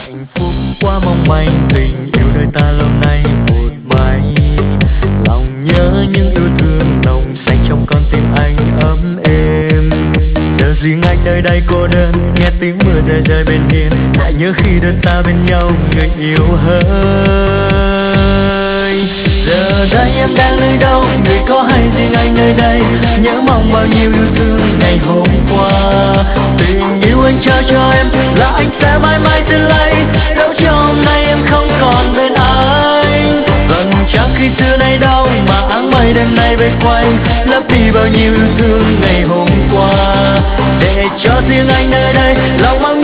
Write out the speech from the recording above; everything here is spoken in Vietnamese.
hạnh phúc quá mong manh, tình yêu đời ta lâu nay một mây. Lòng nhớ những yêu thương nồng xanh trong con tim anh ấm êm. Giờ riêng anh nơi đây cô đơn, nghe tiếng mưa rơi rơi bên hiên, lại nhớ khi đôi ta bên nhau người yêu hỡi. Giờ đây em đang nơi đâu, người có hay riêng anh nơi đây, nhớ mong bao nhiêu yêu thương ngày hôm qua. Tình yêu anh trao cho em là anh sẽ mãi mãi giữ lấy, dẫu cho hôm nay em không còn bên anh. Vầng trăng khi xưa nay đâu mà áng mây đêm nay về quanh, lấp đi bao nhiêu yêu thương ngày hôm qua. Để cho riêng anh nơi đây lòng mong